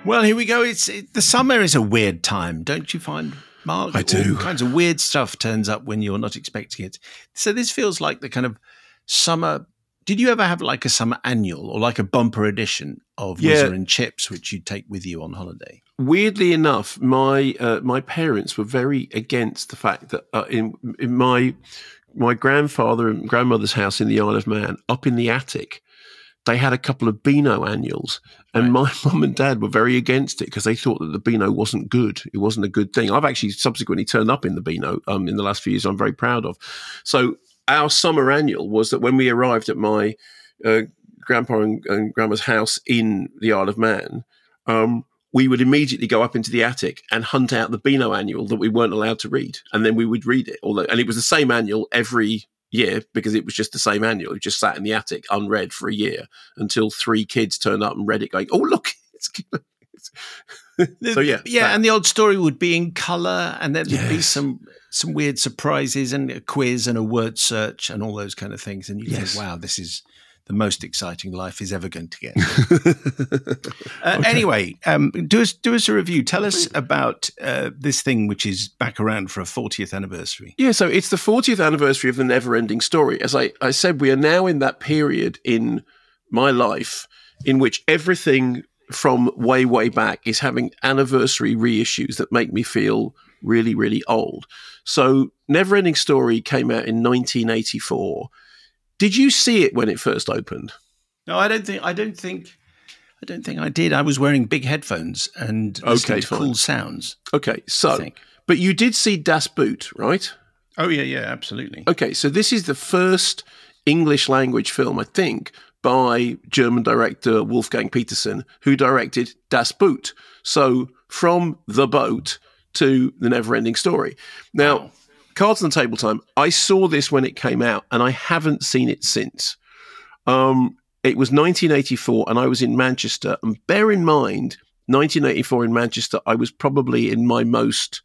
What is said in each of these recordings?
Well, here we go. The summer is a weird time, don't you find, Mark? I do. All kinds of weird stuff turns up when you're not expecting it. So this feels like the kind of summer. Did you ever have like a summer annual or like a bumper edition of Whizzer and Chips, which you'd take with you on holiday? Weirdly enough, my parents were very against the fact that in my grandfather and grandmother's house in the Isle of Man, up in the attic, they had a couple of Beano annuals, and my mum and dad were very against it because they thought that the Beano wasn't good. It wasn't a good thing. I've actually subsequently turned up in the Beano in the last few years. I'm very proud of. So our summer annual was that when we arrived at my grandpa and grandma's house in the Isle of Man, we would immediately go up into the attic and hunt out the Beano annual that we weren't allowed to read, and then we would read it. And it was the same annual every year because it was just the same annual. It just sat in the attic unread for a year until 3 kids turned up and read it, going, "Oh, look, it's." So yeah, and the old story would be in colour, and then there'd be some weird surprises and a quiz and a word search and all those kind of things, and you think, "Wow, this is the most exciting life is ever going to get." Anyway, do us a review. Tell us about this thing which is back around for a 40th anniversary. Yeah, so it's the 40th anniversary of The Never-Ending Story. As I said, we are now in that period in my life in which everything from way, way back is having anniversary reissues that make me feel really, really old. So Never-Ending Story came out in 1984. Did you see it when it first opened? No, I don't think I did. I was wearing big headphones and listening to cool sounds. Okay, so but you did see Das Boot, right? Oh yeah, absolutely. Okay, so this is the first English language film, I think, by German director Wolfgang Petersen, who directed Das Boot. So from The Boat to The Never-Ending Story. Now, Cards on the Table time. I saw this when it came out, and I haven't seen it since. It was 1984, and I was in Manchester. And bear in mind, 1984 in Manchester, I was probably in my most,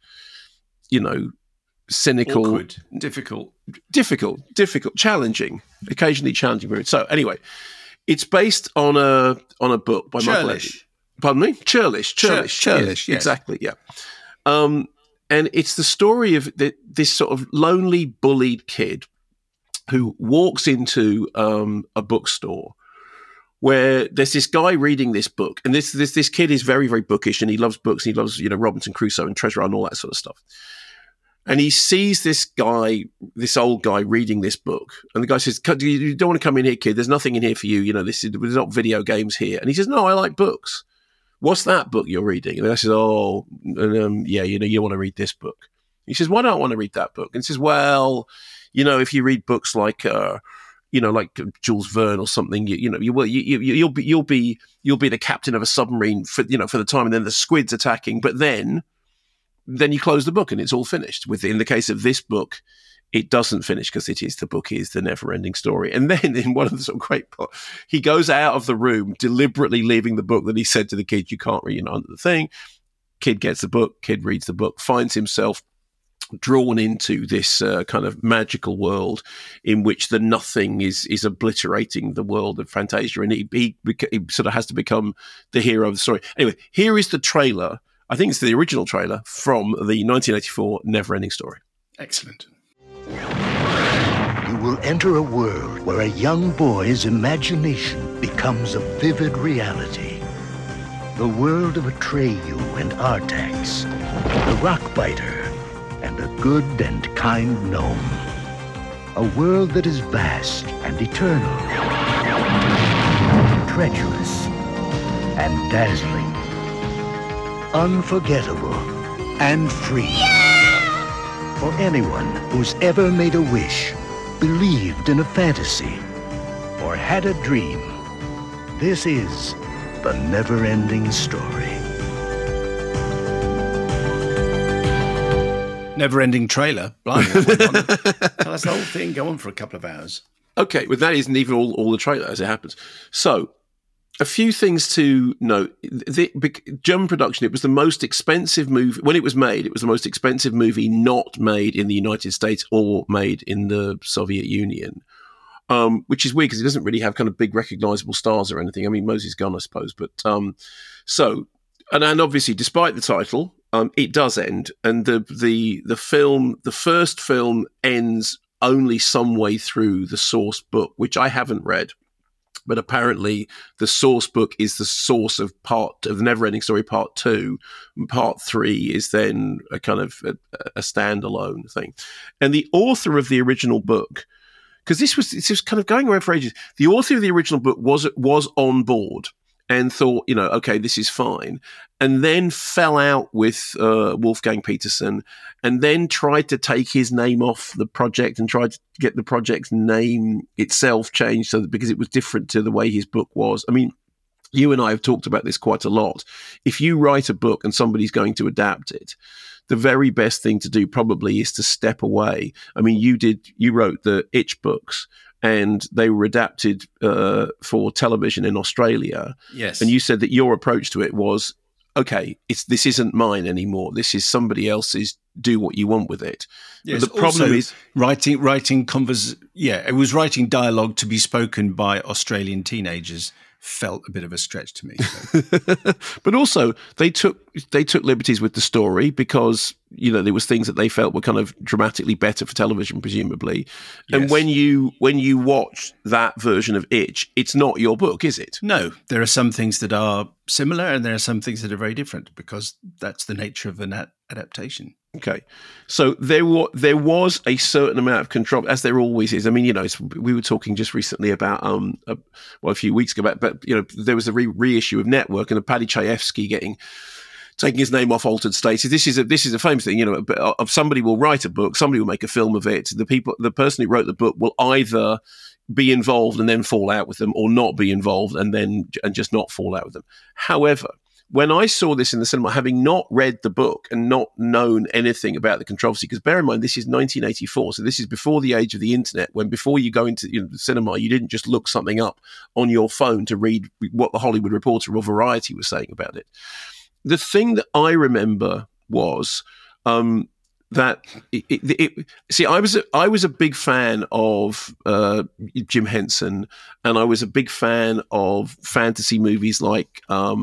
cynical, awkward, difficult, challenging, occasionally challenging period. So anyway, it's based on a book by Michael Ende. Pardon me? Churlish. Yes. Exactly, yeah. And it's the story of this sort of lonely, bullied kid who walks into a bookstore where there's this guy reading this book, and this kid is very, very bookish, and he loves books, and he loves Robinson Crusoe and Treasure Island and all that sort of stuff. And he sees this old guy reading this book, and the guy says, "You don't want to come in here, kid. There's nothing in here for you. There's not video games here." And he says, "No, I like books. What's that book you're reading?" And the guy says, you want to read this book. He says, "Why don't I want to read that book?" And he says, "Well, if you read books like, like Jules Verne or something, you'll be the captain of a submarine for the time, and then the squid's attacking, but then you close the book and it's all finished." In the case of this book, it doesn't finish because the book is The Never-Ending Story. And then in one of the sort of great parts, he goes out of the room, deliberately leaving the book that he said to the kid, "You can't read under the thing." Kid gets the book, kid reads the book, finds himself drawn into this kind of magical world in which the nothing is obliterating the world of Fantasia, and he sort of has to become the hero of the story. Anyway, here is the trailer. I think it's the original trailer from the 1984 Never-Ending Story. Excellent. You will enter a world where a young boy's imagination becomes a vivid reality. The world of Atreyu and Artax, the Rockbiter, and a good and kind gnome. A world that is vast and eternal, treacherous and dazzling, unforgettable and free. For anyone who's ever made a wish, believed in a fantasy, or had a dream, this is The Never-Ending Story. Never-ending trailer. Blimey. Tell us the whole thing. Go on for a couple of hours. Okay, well, that isn't even all the trailer as it happens. So, a few things to note. The German production, it was the most expensive movie. When it was made, it was the most expensive movie not made in the United States or made in the Soviet Union, which is weird because it doesn't really have kind of big recognizable stars or anything. I mean, Moses Gunn, I suppose. But so And obviously, despite the title, it does end, and the first film ends only some way through the source book, which I haven't read. But apparently, the source book is the source of the Neverending Story Part 2. Part 3 is then a kind of a standalone thing. And the author of the original book, because this was kind of going around for ages, the author of the original book was on board and thought, okay, this is fine, and then fell out with Wolfgang Petersen, and then tried to take his name off the project and tried to get the project's name itself changed because it was different to the way his book was. I mean, you and I have talked about this quite a lot. If you write a book and somebody's going to adapt it, the very best thing to do probably is to step away. I mean, you wrote the Itch books, and they were adapted for television in Australia. Yes. And you said that your approach to it was, okay, this isn't mine anymore. This is somebody else's. Do what you want with it. Yes, but the problem is writing it was writing dialogue to be spoken by Australian teenagers felt a bit of a stretch to me. So. But also they took liberties with the story because there was things that they felt were kind of dramatically better for television, presumably. Yes. And when you watch that version of Itch, it's not your book, is it? No, there are some things that are similar and there are some things that are very different because that's the nature of an adaptation. Okay, so there was a certain amount of control, as there always is. I mean, we were talking just recently about a few weeks ago, but there was a reissue of Network and Paddy Chayefsky taking his name off altered status. This is a famous thing, of somebody will write a book, somebody will make a film of it. The person who wrote the book will either be involved and then fall out with them, or not be involved and just not fall out with them. However, when I saw this in the cinema, having not read the book and not known anything about the controversy, because bear in mind, this is 1984, so this is before the age of the internet, when before you go into the cinema, you didn't just look something up on your phone to read what the Hollywood Reporter or Variety was saying about it. The thing that I remember was that I was a big fan of Jim Henson, and I was a big fan of fantasy movies like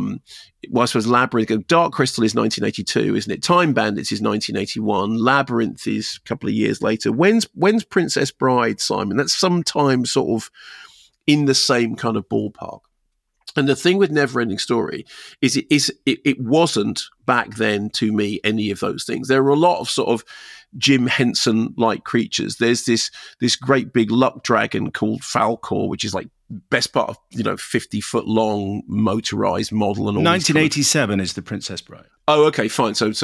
I suppose Labyrinth. Dark Crystal is 1982, isn't it? Time Bandits is 1981. Labyrinth is a couple of years later. When's Princess Bride, Simon? That's sometime sort of in the same kind of ballpark. And the thing with Neverending Story is it wasn't back then to me any of those things. There were a lot of sort of Jim Henson-like creatures. There's this great big luck dragon called Falkor, which is like best part of 50-foot long motorized model and all. 1987 is the Princess Bride. Oh, okay, fine. So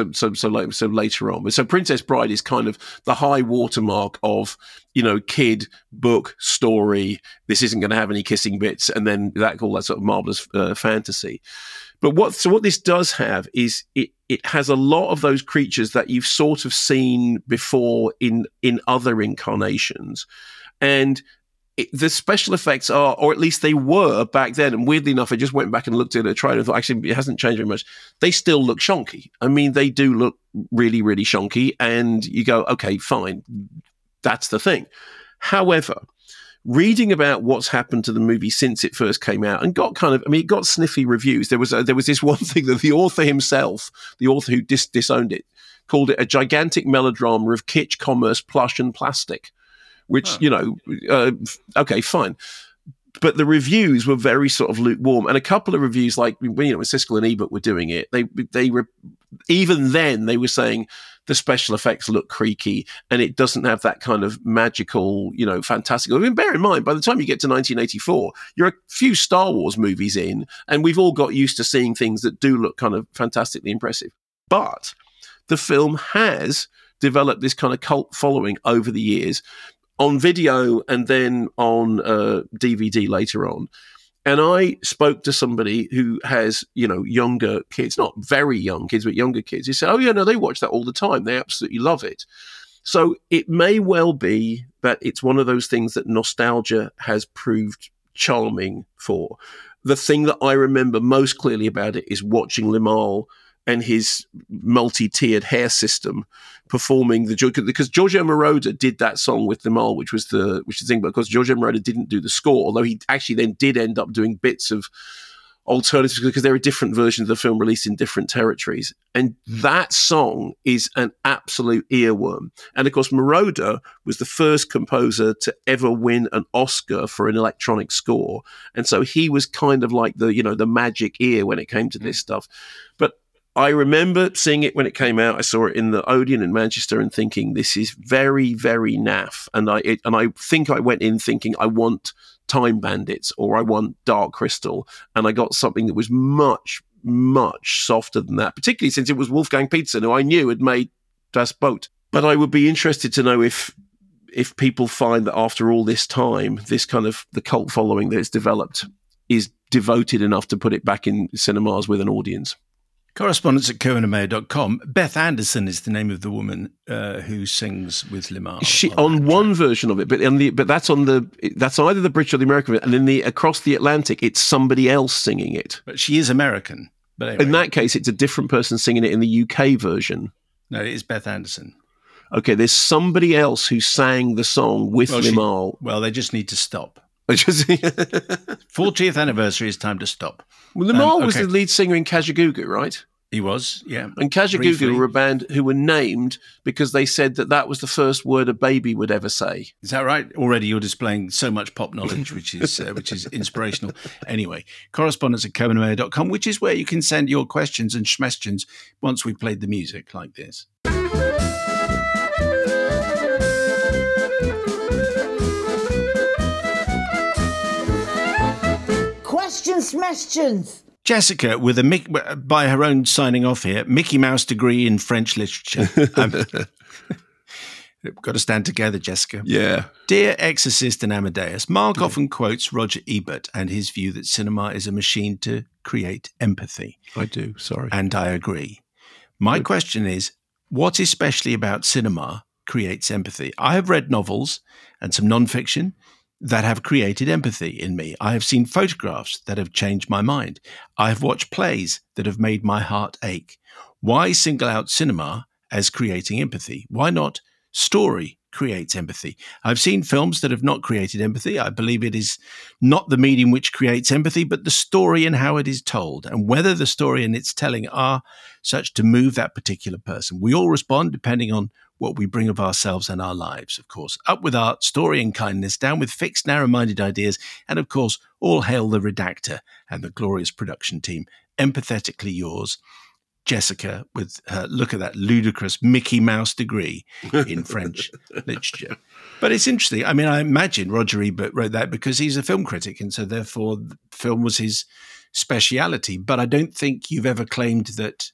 later on. So Princess Bride is kind of the high watermark of, kid book story. This isn't going to have any kissing bits, and then all that sort of marvelous fantasy. But what this does have is it has a lot of those creatures that you've sort of seen before in other incarnations, and the special effects are, or at least they were back then, and weirdly enough, I just went back and looked at a trailer and thought, actually, it hasn't changed very much. They still look shonky. I mean, they do look really, really shonky, and you go, okay, fine, that's the thing. However, reading about what's happened to the movie since it first came out and it got sniffy reviews. There was this one thing that the author himself, the author who disowned it, called it a gigantic melodrama of kitsch, commerce, plush, and plastic. Which, okay, fine. But the reviews were very sort of lukewarm. And a couple of reviews, like, when Siskel and Ebert were doing it, they were, even then, they were saying the special effects look creaky and it doesn't have that kind of magical, fantastical. I mean, bear in mind, by the time you get to 1984, you're a few Star Wars movies in, and we've all got used to seeing things that do look kind of fantastically impressive. But the film has developed this kind of cult following over the years, on video and then on DVD later on. And I spoke to somebody who has, younger kids, not very young kids, but younger kids. He said, oh, yeah, no, they watch that all the time. They absolutely love it. So it may well be that it's one of those things that nostalgia has proved charming for. The thing that I remember most clearly about it is watching Limahl and his multi-tiered hair system performing because Giorgio Moroder did that song with Limahl, which was the thing, but of course Giorgio Moroder didn't do the score, although he actually then did end up doing bits of alternatives because there are different versions of the film released in different territories. And that song is an absolute earworm. And of course, Moroder was the first composer to ever win an Oscar for an electronic score. And so he was kind of like the magic ear when it came to this stuff. But I remember seeing it when it came out. I saw it in the Odeon in Manchester and thinking, this is very, very naff. And I think I went in thinking, I want Time Bandits or I want Dark Crystal. And I got something that was much, much softer than that, particularly since it was Wolfgang Petersen, who I knew had made Das Boot. But I would be interested to know if people find that after all this time, this kind of the cult following that it's developed is devoted enough to put it back in cinemas with an audience. Correspondence at cohenandmayer.com. Beth Anderson is the name of the woman who sings with Limahl. She on one version of it, but that's either the British or the American, and in across the Atlantic, it's somebody else singing it. But she is American. But anyway. In that case, it's a different person singing it in the UK version. No, it is Beth Anderson. Okay, there's somebody else who sang the song with Limahl. Well, they just need to stop. 40th anniversary is time to stop. Well, Limahl was the lead singer in Kajagoogoo, right? He was, yeah. And Kajagoogoo were a band who were named because they said that was the first word a baby would ever say. Is that right? Already you're displaying so much pop knowledge, which is inspirational. Anyway, correspondence at cohenandmayer.com, which is where you can send your questions and schmestions once we've played the music like this. Questions. Jessica, with by her own signing off here, Mickey Mouse degree in French literature. We've got to stand together, Jessica. Yeah. Dear Exorcist and Amadeus, Mark often quotes Roger Ebert and his view that cinema is a machine to create empathy. I do, sorry. And I agree. My question is, what especially about cinema creates empathy? I have read novels and some nonfiction that have created empathy in me. I have seen photographs that have changed my mind. I have watched plays that have made my heart ache. Why single out cinema as creating empathy? Why not story creates empathy? I've seen films that have not created empathy. I believe it is not the medium which creates empathy, but the story and how it is told, and whether the story and its telling are such to move that particular person. We all respond depending on what we bring of ourselves and our lives, of course. Up with art, story and kindness, down with fixed, narrow-minded ideas, and of course, all hail the redactor and the glorious production team. Empathetically yours, Jessica, with her, look at that ludicrous Mickey Mouse degree in French literature. But it's interesting. I mean, I imagine Roger Ebert wrote that because he's a film critic, and so therefore the film was his speciality. But I don't think you've ever claimed that,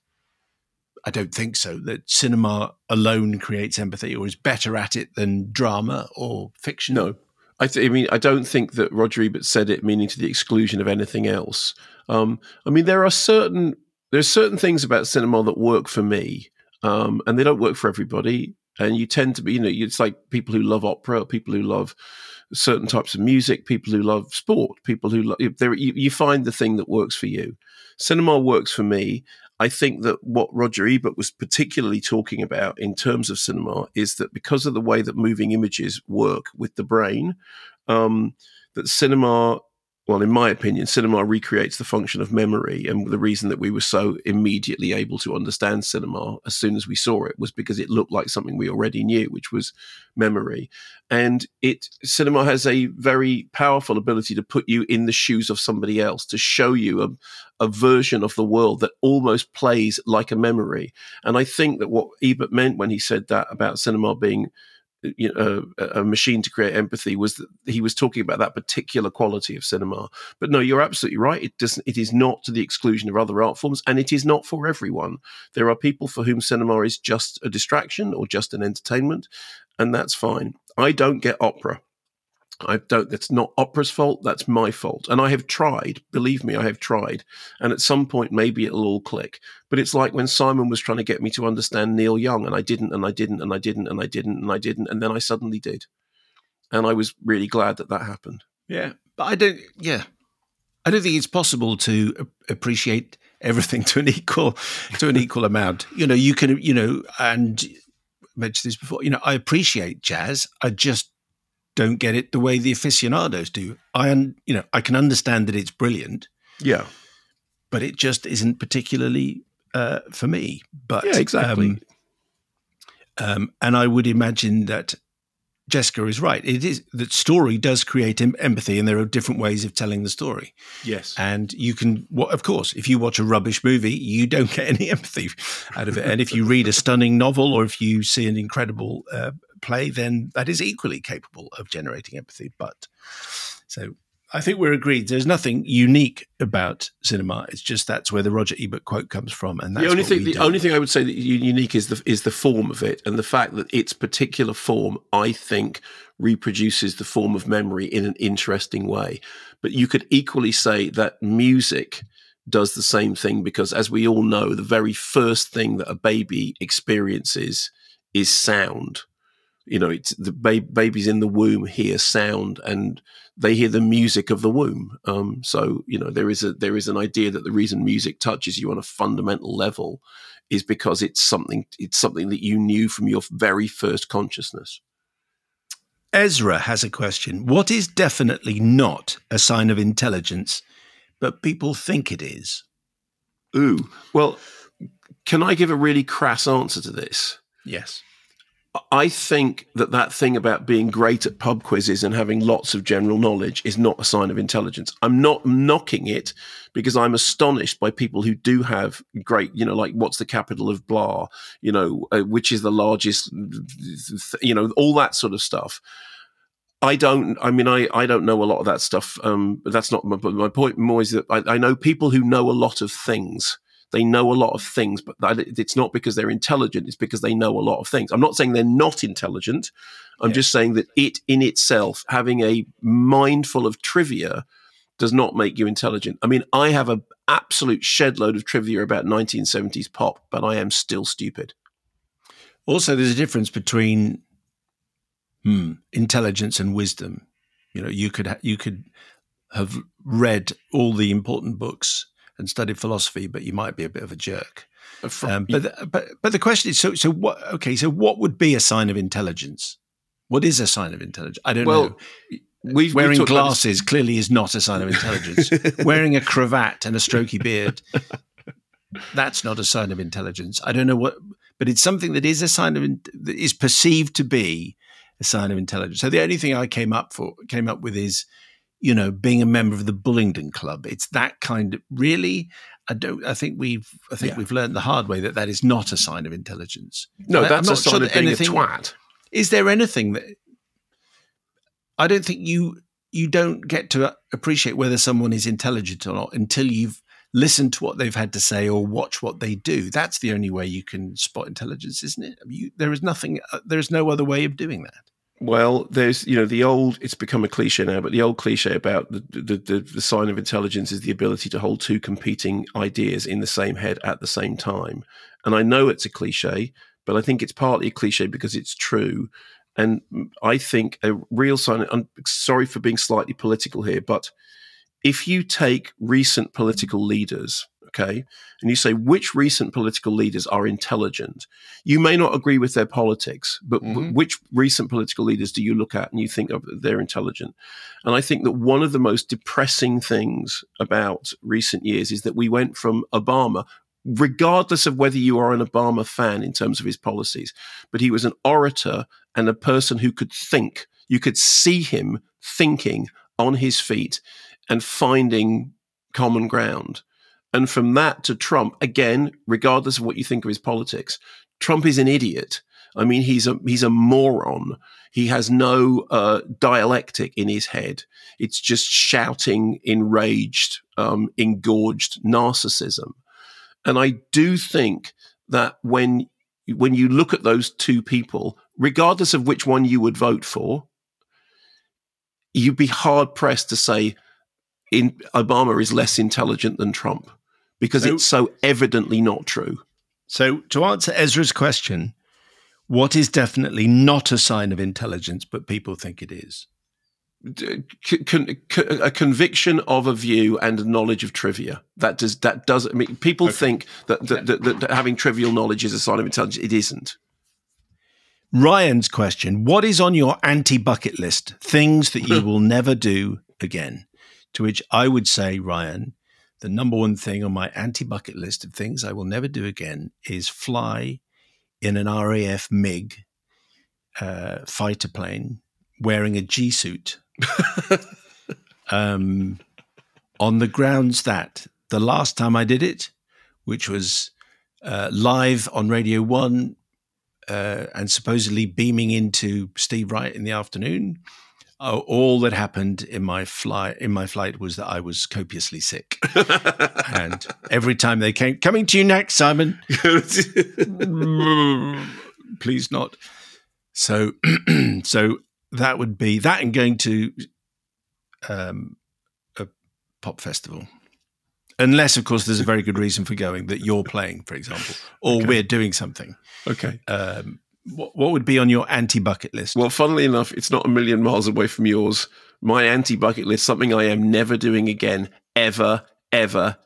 I don't think so, that cinema alone creates empathy or is better at it than drama or fiction. No. I don't think that Roger Ebert said it meaning to the exclusion of anything else. There's certain things about cinema that work for me, and they don't work for everybody. And you tend to be, it's like people who love opera, people who love certain types of music, people who love sport, people who love, you find the thing that works for you. Cinema works for me. I think that what Roger Ebert was particularly talking about in terms of cinema is that because of the way that moving images work with the brain, that cinema, well, in my opinion, cinema recreates the function of memory. And the reason that we were so immediately able to understand cinema as soon as we saw it was because it looked like something we already knew, which was memory. And cinema has a very powerful ability to put you in the shoes of somebody else, to show you a version of the world that almost plays like a memory. And I think that what Ebert meant when he said that about cinema being a machine to create empathy was that he was talking about that particular quality of cinema. But no, you're absolutely right. It is not to the exclusion of other art forms, and it is not for everyone. There are people for whom cinema is just a distraction or just an entertainment, and that's fine. I don't get opera. That's not opera's fault. That's my fault. And I have tried, believe me, I have tried. And at some point, maybe it'll all click. But it's like when Simon was trying to get me to understand Neil Young, and I didn't, and I didn't, and I didn't, and I didn't, and I didn't. And then I suddenly did. And I was really glad that happened. Yeah. But I don't think it's possible to appreciate everything to an equal amount. You can, and I mentioned this before, I appreciate jazz. I just don't get it the way the aficionados do. I can understand that it's brilliant. Yeah. but it just isn't particularly for me. But yeah, exactly. And I would imagine that Jessica is right. It is that story does create empathy, and there are different ways of telling the story. Yes, and you can, of course, if you watch a rubbish movie, you don't get any empathy out of it. And if you read a stunning novel, or if you see an incredible play, then that is equally capable of generating empathy. But so I think we're agreed. There's nothing unique about cinema. It's just that's where the Roger Ebert quote comes from, and that's the only thing I would say that unique is the form of it, and the fact that its particular form, I think, reproduces the form of memory in an interesting way. But you could equally say that music does the same thing, because, as we all know, the very first thing that a baby experiences is sound. You know, it's the babies in the womb hear sound, and they hear the music of the womb. So, you know, there is an idea that the reason music touches you on a fundamental level is because it's something that you knew from your very first consciousness. Ezra has a question. What is definitely not a sign of intelligence, but people think it is? Ooh, well, can I give a really crass answer to this? Yes. I think that thing about being great at pub quizzes and having lots of general knowledge is not a sign of intelligence. I'm not knocking it, because I'm astonished by people who do have great, you know, like, what's the capital of blah, you know, which is the largest, you know, all that sort of stuff. I don't know a lot of that stuff. But that's not my point. More is that I know people who know a lot of things. They know a lot of things, but it's not because they're intelligent. It's because they know a lot of things. I'm not saying they're not intelligent. I'm just saying that it in itself, having a mind full of trivia, does not make you intelligent. I mean, I have an absolute shed load of trivia about 1970s pop, but I am still stupid. Also, there's a difference between intelligence and wisdom. You know, you could have read all the important books and studied philosophy, but you might be a bit of a jerk. But the question is, so what? Okay, so what would be a sign of intelligence? What is a sign of intelligence? I don't know. Wearing glasses clearly is not a sign of intelligence. Wearing a cravat and a strokey beard, that's not a sign of intelligence. I don't know what, but it's something that is a sign of that is perceived to be a sign of intelligence. So the only thing I came up with is, you know, being a member of the Bullingdon Club. It's that kind of, really. I think we've learned the hard way that is not a sign of intelligence. No, that's a sign of being a twat. Is there anything that, I don't think you don't get to appreciate whether someone is intelligent or not until you've listened to what they've had to say or watch what they do. That's the only way you can spot intelligence, isn't it? I mean, there is no other way of doing that. Well, there's, you know, it's become a cliche now, but the old cliche about the sign of intelligence is the ability to hold two competing ideas in the same head at the same time. And I know it's a cliche, but I think it's partly a cliche because it's true. And I think a real sign, I'm sorry for being slightly political here, but if you take recent political leaders, okay, and you say which recent political leaders are intelligent, you may not agree with their politics, but which recent political leaders do you look at and you think they're intelligent? And I think that one of the most depressing things about recent years is that we went from Obama, regardless of whether you are an Obama fan in terms of his policies, but he was an orator and a person who could think. You could see him thinking on his feet and finding common ground. And from that to Trump, again, regardless of what you think of his politics, Trump is an idiot. I mean, he's a moron. He has no dialectic in his head. It's just shouting, enraged, engorged narcissism. And I do think that when you look at those two people, regardless of which one you would vote for, you'd be hard-pressed to say Obama is less intelligent than Trump, because it's so evidently not true. So to answer Ezra's question, what is definitely not a sign of intelligence, but people think it is? A conviction of a view and a knowledge of trivia. That does. I mean, people think that having trivial knowledge is a sign of intelligence. It isn't. Ryan's question: what is on your anti-bucket list? Things that you will never do again. To which I would say, Ryan, the number one thing on my anti-bucket list of things I will never do again is fly in an RAF MiG fighter plane wearing a G-suit on the grounds that the last time I did it, which was live on Radio 1 and supposedly beaming into Steve Wright in the afternoon, all that happened in my flight was that I was copiously sick. And every time they came, coming to you next, Simon. Please not. So that would be that, and going to a pop festival. Unless, of course, there's a very good reason for going, that you're playing, for example, or we're doing something. Okay. What would be on your anti-bucket list? Well, funnily enough, it's not a million miles away from yours. My anti-bucket list, something I am never doing again, ever, is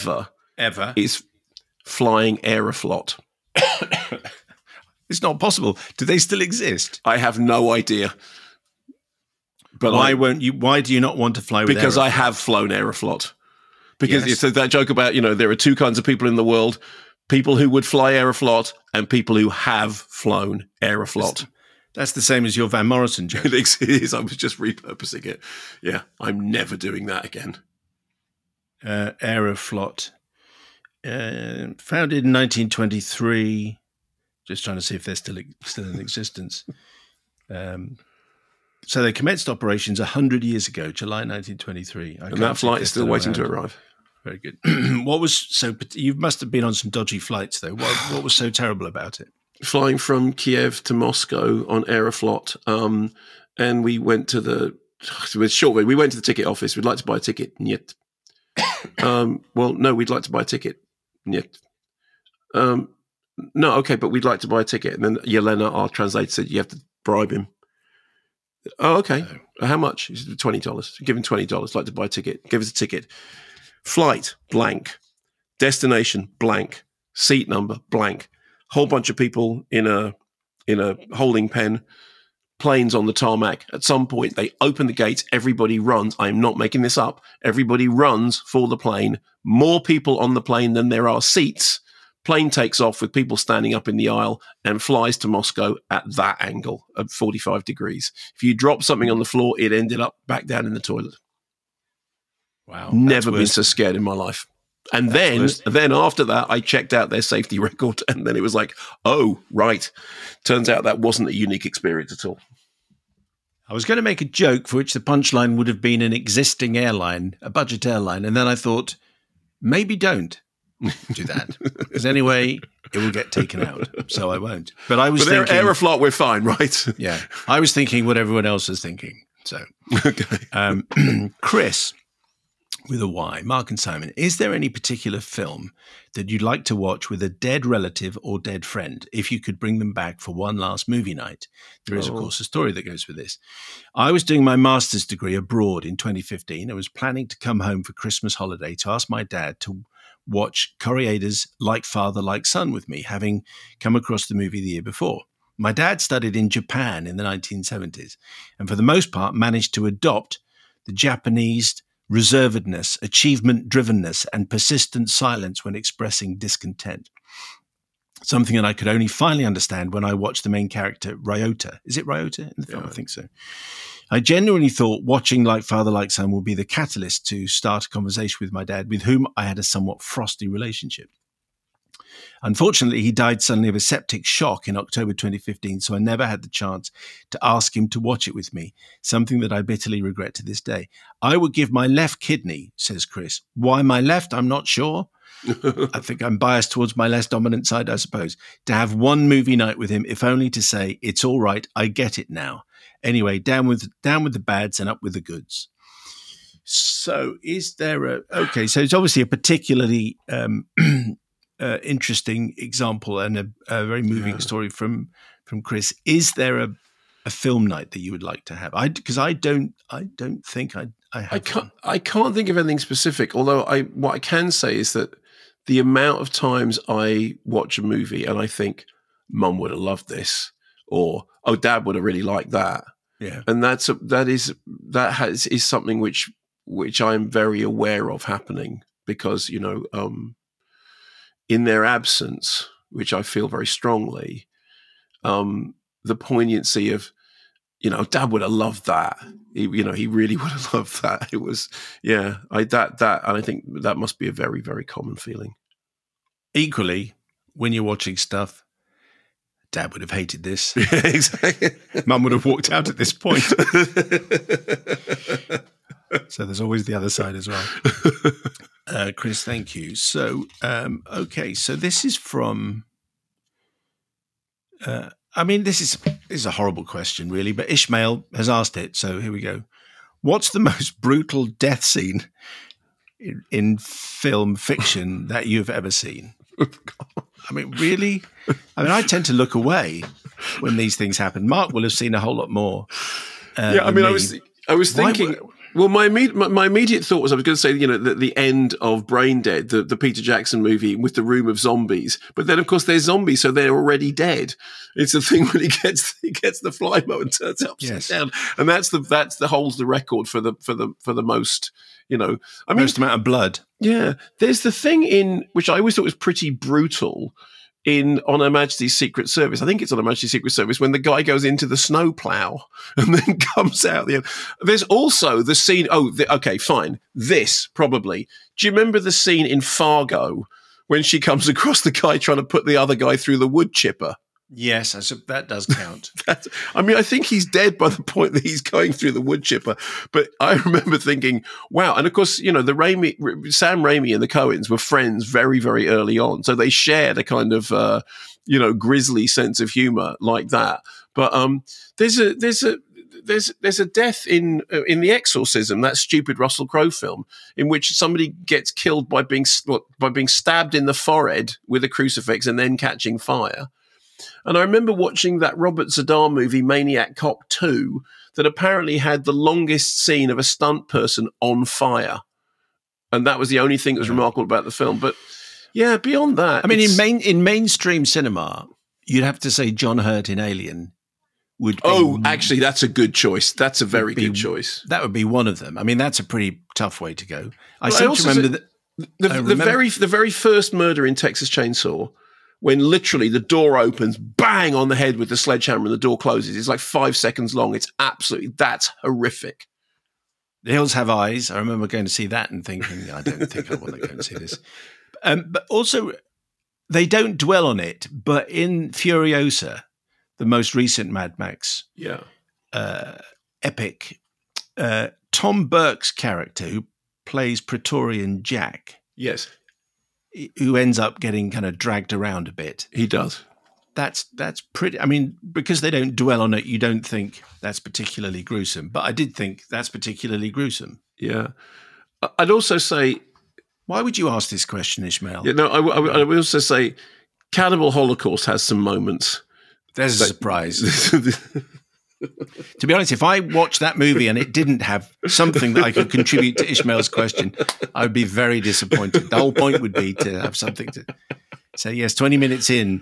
flying Aeroflot. It's not possible. Do they still exist? I have no idea. But why won't you? Why do you not want to fly with Because Aeroflot? I have flown Aeroflot. Because Yes. it's that joke about, there are two kinds of people in the world: people who would fly Aeroflot and people who have flown Aeroflot. That's the same as your Van Morrison joke. It is. I was just repurposing it. Yeah, I'm never doing that again. Aeroflot, founded in 1923. Just trying to see if they're still in existence. So they commenced operations 100 years ago, July 1923. And that flight is still waiting to arrive. Very good. What was so? You must have been on some dodgy flights, though. What was so terrible about it? Flying from Kiev to Moscow on Aeroflot, and we went to the We went to the ticket office. We'd like to buy a ticket. Yet, well, no, we'd like to buy a ticket. Yet, no, okay, but we'd like to buy a ticket. And then Yelena, our translator, said you have to bribe him. Oh, okay. How much? He said $20. Give him $20. Like to buy a ticket. Give us a ticket. Flight blank. Destination blank. Seat number blank. Whole bunch of people in a holding pen. Planes on the tarmac. At some point, they open the gates. Everybody runs. I am not making this up. Everybody runs for the plane. More people on the plane than there are seats. Plane takes off with people standing up in the aisle and flies to Moscow at that angle of 45 degrees. If you drop something on the floor, it ended up back down in the toilet. Wow. Never been so scared in my life. And then after that, I checked out their safety record, and then it was like, oh, right. Turns out that wasn't a unique experience at all. I was going to make a joke for which the punchline would have been an existing airline, a budget airline, and then I thought, maybe don't do that, because anyway, it will get taken out, so I won't. But I was thinking, Aeroflot, we're fine, right? Yeah, I was thinking what everyone else was thinking. So, Okay. Chris, with a Y, Mark and Simon, is there any particular film that you'd like to watch with a dead relative or dead friend if you could bring them back for one last movie night? There is, of course, a story that goes with this. I was doing my master's degree abroad in 2015 and was planning to come home for Christmas holiday to ask my dad to watch Corriada's Like Father, Like Son with me, having come across the movie the year before. My dad studied in Japan in the 1970s and for the most part managed to adopt the Japanese reservedness, achievement-drivenness, and persistent silence when expressing discontent. Something that I could only finally understand when I watched the main character, Ryota. Is it Ryota in the film? Yeah. I think so. I genuinely thought watching Like Father, Like Son would be the catalyst to start a conversation with my dad, with whom I had a somewhat frosty relationship. Unfortunately, he died suddenly of a septic shock in October 2015, so I never had the chance to ask him to watch it with me, something that I bitterly regret to this day. I would give my left kidney, says Chris. Why my left? I'm not sure. I think I'm biased towards my less dominant side, I suppose, to have one movie night with him, if only to say, it's all right, I get it now. Anyway, down with the bads and up with the goods. So is there so it's obviously a particularly interesting example and a very moving story from Chris. Is there a film night that you would like to have? Because I don't think I have. I can't think of anything specific. Although what I can say is that the amount of times I watch a movie and I think, Mum would have loved this, or Dad would have really liked that. Yeah, and that is something which I'm very aware of happening because, in their absence, which I feel very strongly, the poignancy of, Dad would have loved that. He really would have loved that. It was, and I think that must be a very, very common feeling. Equally, when you're watching stuff, Dad would have hated this. Yeah, exactly. Mum would have walked out at this point. So there's always the other side as well. Chris, thank you. So, okay, so this is from... this is a horrible question, really, but Ishmael has asked it, so here we go. What's the most brutal death scene in film fiction that you've ever seen? I mean, really? I tend to look away when these things happen. Mark will have seen a whole lot more. I was thinking... Well, my immediate thought was I was going to say, the end of Brain Dead, the Peter Jackson movie with the room of zombies. But then, of course, they're zombies, so they're already dead. It's the thing when he gets the fly mower and turns it upside down, and that's the holds the record for the most. Most amount of blood. Yeah, there's the thing in which I always thought was pretty brutal. On Her Majesty's Secret Service, I think it's on Her Majesty's Secret Service, when the guy goes into the snowplow and then comes out. There's also the scene. Okay, fine. This probably. Do you remember the scene in Fargo when she comes across the guy trying to put the other guy through the wood chipper? Yes, that does count. I think he's dead by the point that he's going through the wood chipper. But I remember thinking, wow. And of course, Sam Raimi and the Coens were friends very, very early on. So they shared a kind of, grisly sense of humor like that. But there's a death in The Exorcism, that stupid Russell Crowe film, in which somebody gets killed by being stabbed in the forehead with a crucifix and then catching fire. And I remember watching that Robert Z'Dar movie, Maniac Cop 2, that apparently had the longest scene of a stunt person on fire. And that was the only thing that was remarkable about the film. But yeah, beyond that... in mainstream cinema, you'd have to say John Hurt in Alien would be... Oh, actually, that's a good choice. That's a very good choice. That would be one of them. That's a pretty tough way to go. I seem to remember that... The very first murder in Texas Chainsaw... when literally the door opens, bang, on the head with the sledgehammer and the door closes. It's like 5 seconds long. That's horrific. The Hills Have Eyes. I remember going to see that and thinking, I don't think I want to go and see this. But also, they don't dwell on it, but in Furiosa, the most recent Mad Max epic, Tom Burke's character, who plays Praetorian Jack. Yes. Who ends up getting kind of dragged around a bit. He does. That's pretty... because they don't dwell on it, you don't think that's particularly gruesome. But I did think that's particularly gruesome. Yeah. I'd also say... Why would you ask this question, Ishmael? Yeah, no, I would also say Cannibal Holocaust has some moments. There's a surprise. To be honest, if I watched that movie and it didn't have something that I could contribute to Ishmael's question, I would be very disappointed. The whole point would be to have something to say, yes, 20 minutes in.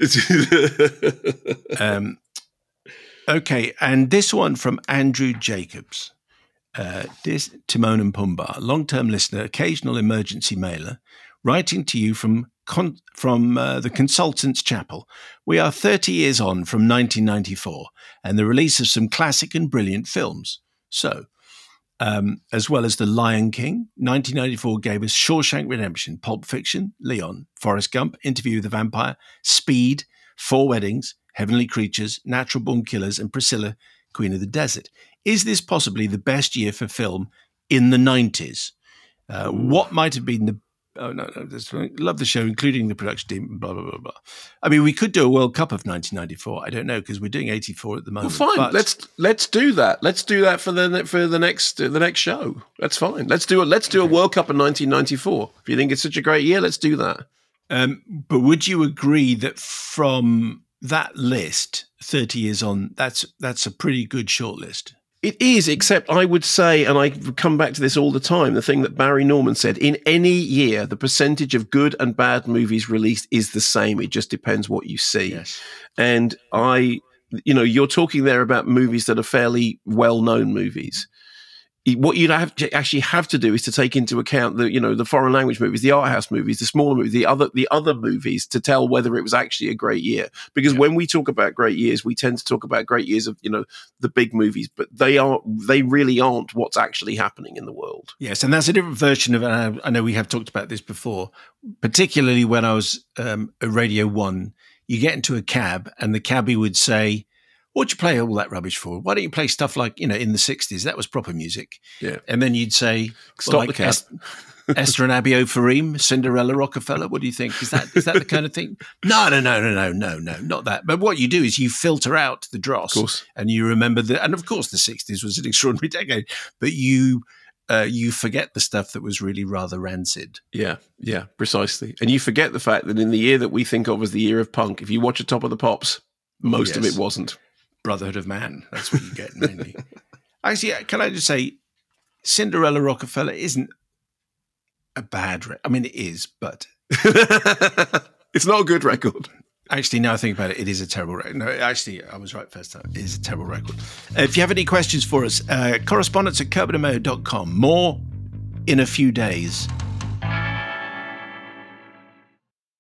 Okay, and this one from Andrew Jacobs. This Timon and Pumbaa, long-term listener, occasional emergency mailer, writing to you from the Consultants Chapel. We are 30 years on from 1994 and the release of some classic and brilliant films. So, as well as The Lion King, 1994 gave us Shawshank Redemption, Pulp Fiction, Leon, Forrest Gump, Interview with the Vampire, Speed, Four Weddings, Heavenly Creatures, Natural Born Killers, and Priscilla, Queen of the Desert. Is this possibly the best year for film in the 90s? What might have been the... Oh, no, love the show, including the production team, blah, blah, blah, blah. We could do a World Cup of 1994. I don't know, because we're doing 84 at the moment. Well, fine. Let's do that. Let's do that for the next show. That's fine. Let's do a World Cup in 1994. If you think it's such a great year, let's do that. But would you agree that from that list, 30 years on, that's a pretty good short list? It is, except I would say, and I come back to this all the time, the thing that Barry Norman said, in any year, the percentage of good and bad movies released is the same. It just depends what you see. Yes. And you're talking there about movies that are fairly well-known movies. what you'd actually have to do is to take into account the foreign language movies, the art house movies, the smaller movies, the other movies to tell whether it was actually a great year. Because when we talk about great years, we tend to talk about great years of the big movies, but they really aren't what's actually happening in the world. Yes, and that's a different version of it. I know we have talked about this before, particularly when I was at Radio 1. You get into a cab and the cabbie would say, "What'd you play all that rubbish for? Why don't you play stuff like, in the 60s? That was proper music." Yeah. And then you'd say, "Stop the cab." Esther and Abby O'Fareem, Cinderella Rockefeller. What do you think? Is that the kind of thing? No, not that. But what you do is you filter out the dross. Of course. And you remember and of course the 60s was an extraordinary decade, but you forget the stuff that was really rather rancid. Yeah, precisely. And you forget the fact that in the year that we think of as the year of punk, if you watch a Top of the Pops, most of it wasn't. Brotherhood of Man. That's what you get mainly. Actually, can I just say, Cinderella Rockefeller isn't a bad record. I mean, it is, but it's not a good record. Actually, now I think about it, it is a terrible record. No, actually, I was right first time. It is a terrible record. If you have any questions for us, correspondence@KerbenandMayo.com. More in a few days.